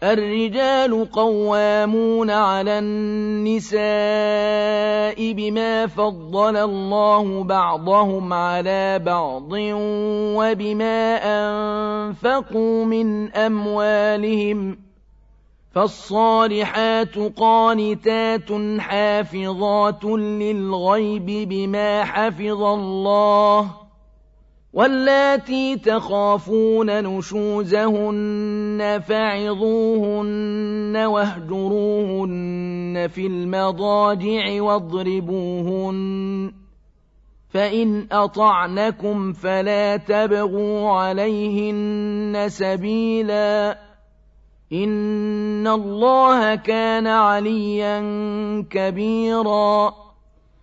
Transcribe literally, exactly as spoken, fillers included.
الرجال قوامون على النساء بما فضل الله بعضهم على بعض وبما أنفقوا من أموالهم، فالصالحات قانتات حافظات للغيب بما حفظ الله، واللاتي تخافون نشوزهن فعظوهن واهجروهن في المضاجع واضربوهن، فإن أطعنكم فلا تبغوا عليهن سبيلا، إن الله كان عليا كبيرا.